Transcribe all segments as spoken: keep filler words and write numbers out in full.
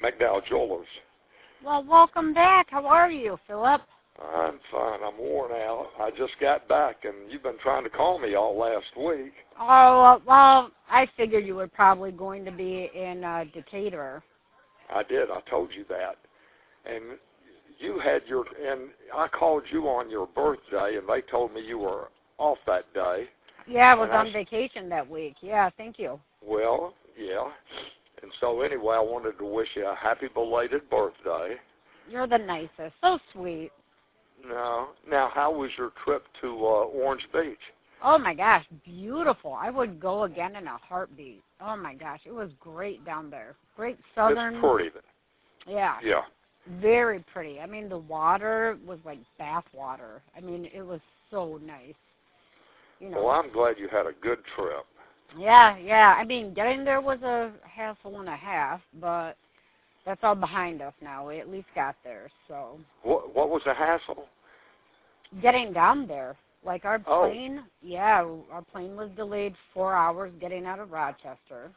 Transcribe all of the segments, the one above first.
McDowell Jewelers. Well, welcome back. How are you, Philip? I'm fine. I'm worn out. I just got back, and you've been trying to call me all last week. Oh, uh, well, I figured you were probably going to be in uh, Decatur. I did. I told you that. And you had your, and I called you on your birthday, and they told me you were off that day. Yeah, I was and on I, vacation that week. Yeah, thank you. Well, yeah. And so anyway, I wanted to wish you a happy belated birthday. You're the nicest. So sweet. No. Now, how was your trip to uh, Orange Beach? Oh, my gosh, beautiful. I would go again in a heartbeat. Oh, my gosh, it was great down there. Great southern. It's pretty. Yeah. Yeah. Very pretty. I mean, the water was like bath water. I mean, it was so nice. You know. Well, I'm glad you had a good trip. Yeah, yeah. I mean, getting there was a hassle and a half, but that's all behind us now. We at least got there, so. What, what was the hassle? Getting down there. Like our Oh. plane, yeah, our plane was delayed four hours getting out of Rochester.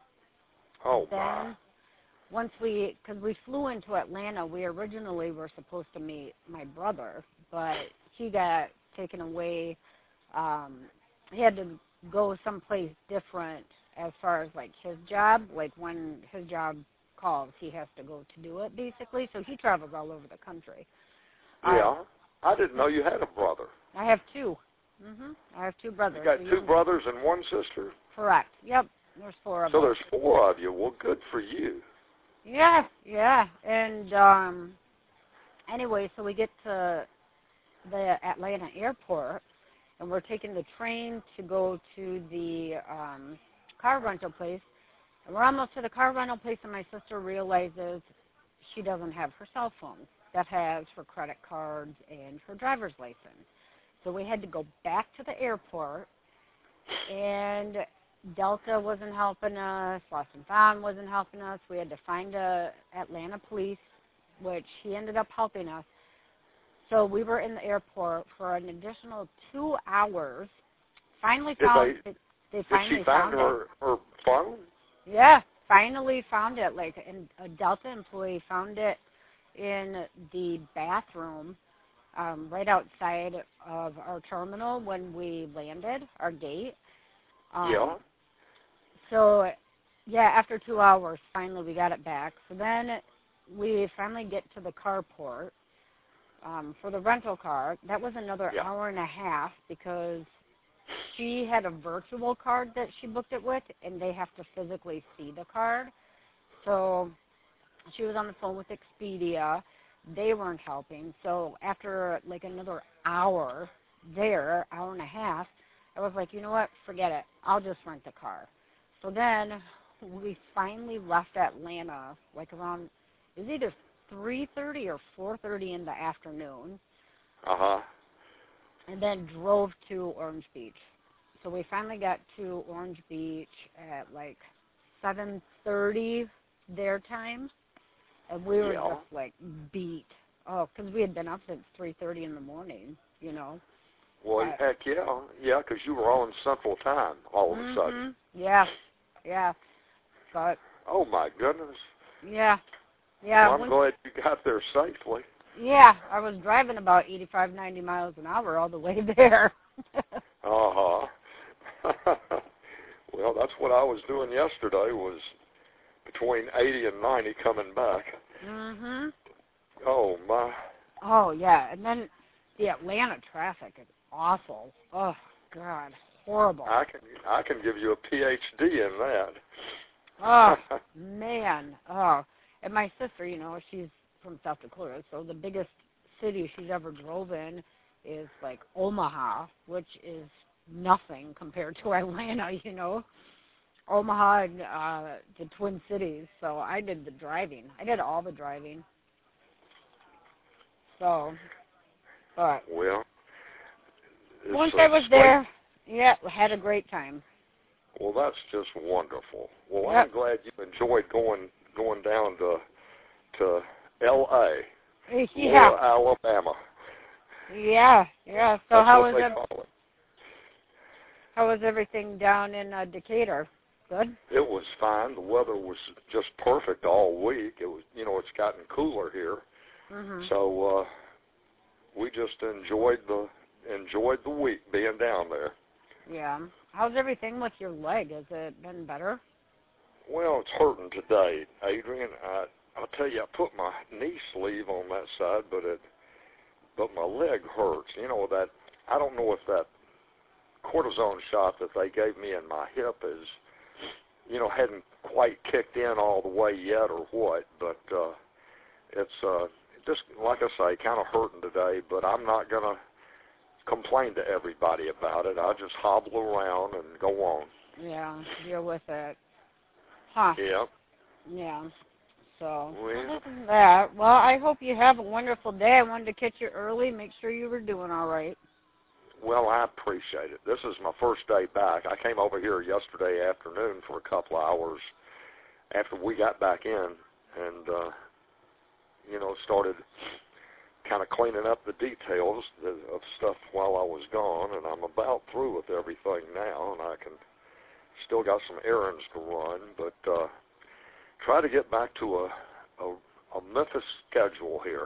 Oh, then, my. once we, because we flew into Atlanta, we originally were supposed to meet my brother, but he got taken away. Um, he had to go someplace different as far as, like, his job. Like, when his job calls, he has to go to do it, basically. So he travels all over the country. Yeah. Uh, I didn't know you had a brother. I have two. Mhm. I have two brothers. You got The two young- brothers and one sister? Correct. Yep. There's four of So us. there's four of you. Well, good for you. Yeah, yeah. And um, anyway, so we get to the Atlanta airport, and we're taking the train to go to the um, car rental place. And we're almost to the car rental place, and my sister realizes she doesn't have her cell phone that has her credit cards and her driver's license. So we had to go back to the airport, and Delta wasn't helping us. Lost and Found wasn't helping us. We had to find a Atlanta police, which he ended up helping us. So we were in the airport for an additional two hours. Finally Did found they, it. They did finally she find found her, it. her phone? Yeah, finally found it. Like, and a Delta employee found it in the bathroom um, right outside of our terminal when we landed, our gate. Um, Yeah. So, yeah, after two hours, finally we got it back. So then we finally get to the carport um, for the rental car. That was another Yeah. hour and a half because she had a virtual card that she booked it with, and they have to physically see the card. So she was on the phone with Expedia. They weren't helping. So after like another hour there, hour and a half, I was like, you know what, forget it. I'll just rent the car. So then we finally left Atlanta like around, it was either three thirty or four thirty in the afternoon, Uh-huh. and then drove to Orange Beach. So we finally got to Orange Beach at like seven thirty their time, and we were Yeah. just like beat. Oh, because we had been up since three thirty in the morning, you know. Well, But, heck yeah. Yeah, because you were on Central Time all of a mm-hmm. sudden. Yeah, yeah. But, Oh, my goodness. yeah, yeah. Well, I'm once, glad you got there safely. yeah, I was driving about eighty-five, ninety miles an hour all the way there. Uh-huh. Well, that's what I was doing yesterday, was between eighty and ninety coming back. Mm-hmm. Oh, my. Oh, yeah. And then the Atlanta traffic is awful. Oh, God, horrible. I can I can give you a P H D in that. Oh, man. Oh, and my sister, you know, she's from South Dakota, so the biggest city she's ever drove in is, like, Omaha, which is nothing compared to Atlanta, you know. Omaha and uh, the Twin Cities, so I did the driving. I did all the driving. So, but Well, once a I was straight- there, yeah, had a great time. Well, that's just wonderful. Well, Yep. I'm glad you enjoyed going going down to to L A, Yeah, Laura, Alabama. yeah, yeah. So That's how what was they it? call it. How was everything down in uh, Decatur? Good. It was fine. The weather was just perfect all week. It was, you know, it's gotten cooler here, Mhm. so uh, we just enjoyed the enjoyed the week being down there. Yeah. How's everything with your leg? Has it been better? Well, it's hurting today, Adrian. I I'll tell you, I put my knee sleeve on that side, but it but my leg hurts. You know that I don't know if that cortisone shot that they gave me in my hip is, you know, hadn't quite kicked in all the way yet or what, but uh, it's uh, just, like I say, kind of hurting today, but I'm not going to complain to everybody about it. I just hobble around and go on. Yeah, deal with it. Huh. Yeah. Yeah. So, Well, other than that, well, I hope you have a wonderful day. I wanted to catch you early, make sure you were doing all right. well, I appreciate it. This is my first day back. I came over here yesterday afternoon for a couple of hours after we got back in and, uh, you know, started kind of cleaning up the details of stuff while I was gone, and I'm about through with everything now, and I can still got some errands to run, but uh, try to get back to a, a, a Memphis schedule here.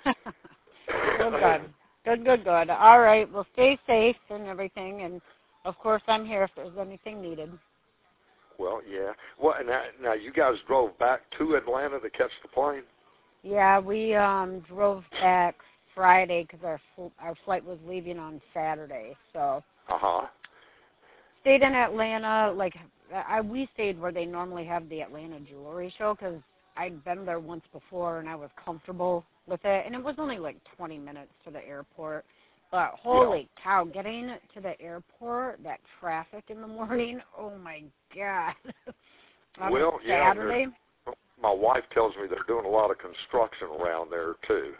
Good, good. Good, good, good. All right. Well, stay safe and everything, and, of course, I'm here if there's anything needed. Well, yeah. Well, now, now you guys drove back to Atlanta to catch the plane? Yeah, we um drove back Friday because our fl- our flight was leaving on Saturday. So Uh-huh. stayed in Atlanta. Like I, we stayed where they normally have the Atlanta Jewelry Show because I'd been there once before and I was comfortable with it. And it was only like twenty minutes to the airport. But holy yeah. cow, getting to the airport, that traffic in the morning, oh my God. On well, Saturday. yeah. My wife tells me they're doing a lot of construction around there, too.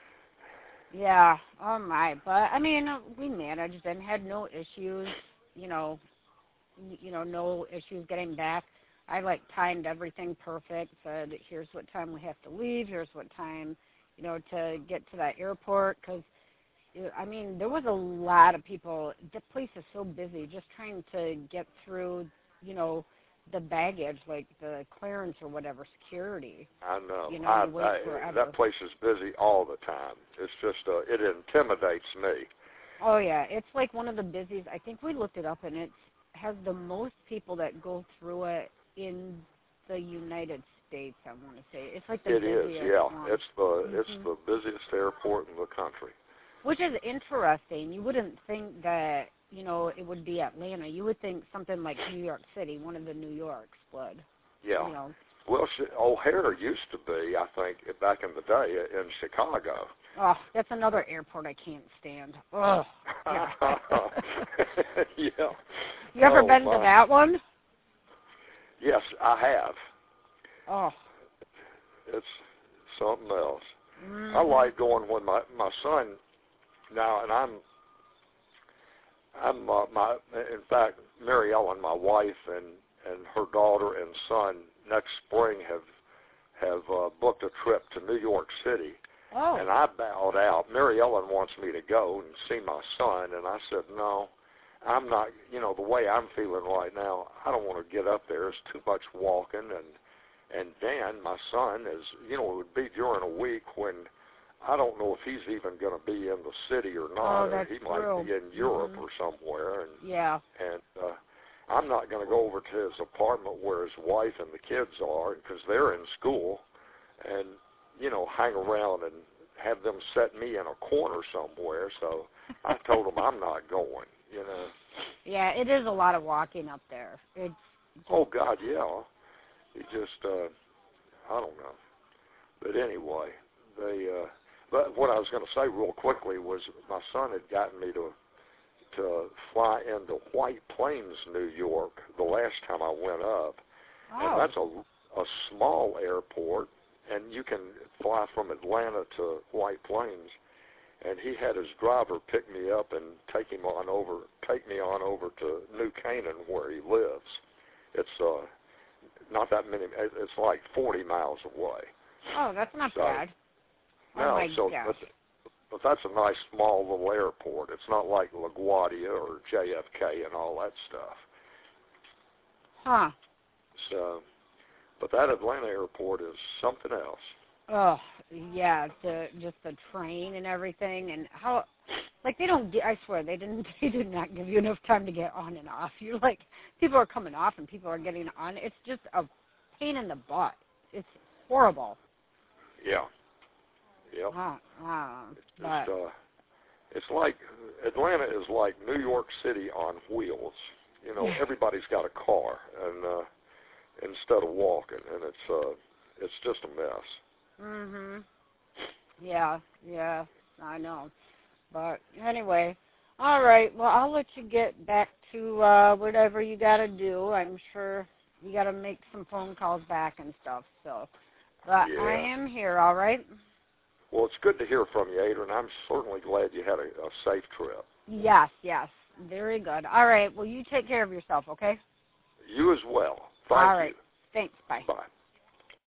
Yeah, oh my. But, I mean, we managed and had no issues, you know, you know, no issues getting back. I, like, timed everything perfect, said here's what time we have to leave, here's what time, you know, to get to that airport. Because, I mean, there was a lot of people. The place is so busy just trying to get through, you know, the baggage, like the clearance or whatever, security. I know. You know, I, you wait I, forever. that place is busy all the time. It's just, uh, it intimidates me. Oh, yeah. It's like one of the busiest. I think we looked it up, and it has the most people that go through it in the United States, I want to say. It's like the it busiest is, yeah. one. It's the, mm-hmm. it's the busiest airport in the country. Which is interesting. You wouldn't think that, you know, it would be Atlanta. You would think something like New York City, one of the New Yorks would. Yeah. You know. Well, O'Hare used to be, I think, back in the day in Chicago. Oh, that's another airport I can't stand. Oh, yeah. yeah. You ever oh, been my. to that one? Yes, I have. Oh. It's something else. Mm-hmm. I like going when my my son now, and I'm I'm uh, my in fact Mary Ellen, my wife, and and her daughter and son next spring have have uh, booked a trip to New York City. Oh. And I bowed out. Mary Ellen wants me to go and see my son, and I said, no, I'm not, you know, the way I'm feeling right now, I don't want to get up there. It's too much walking. And, and Dan, my son, is, you know, it would be during a week when I don't know if he's even going to be in the city or not. Oh, that's or he true. might be in Europe mm-hmm. or somewhere. And, yeah. And uh, I'm not going to go over to his apartment where his wife and the kids are because they're in school. And, you know, hang around and have them set me in a corner somewhere. So I told them I'm not going, you know. Yeah, it is a lot of walking up there. It's just... Oh, God, yeah. It just, uh, I don't know. But anyway, they, uh, but what I was going to say real quickly was my son had gotten me to to fly into White Plains, New York, the last time I went up. Oh. And that's a, a small airport. And you can fly from Atlanta to White Plains, and he had his driver pick me up and take him on over, take me on over to New Canaan where he lives. It's uh, not that many. It's like forty miles away. Oh, that's not so, bad. Oh no, my so gosh. but, but that's a nice small little airport. It's not like LaGuardia or J F K and all that stuff. Huh. It's, uh, but that Atlanta airport is something else. Oh, yeah, the just the train and everything, and how, like, they don't get, I swear, they didn't, they did not give you enough time to get on and off. You like, people are coming off and people are getting on. It's just a pain in the butt. It's horrible. Yeah. Yep. Uh, uh, It's but, just, uh, it's like, Atlanta is like New York City on wheels. You know, everybody's got a car, and, uh, instead of walking, and it's, uh, it's just a mess. mhm. Yeah, yeah, I know. But anyway, all right. Well, I'll let you get back to uh, whatever you got to do. I'm sure you got to make some phone calls back and stuff. So, but Yeah. I am here. All right. Well, it's good to hear from you, Adrian. I'm certainly glad you had a, a safe trip. Yes, yes. Very good. All right. Well, you take care of yourself. Okay. You as well. Thank all right. you. Thanks. Bye. Bye.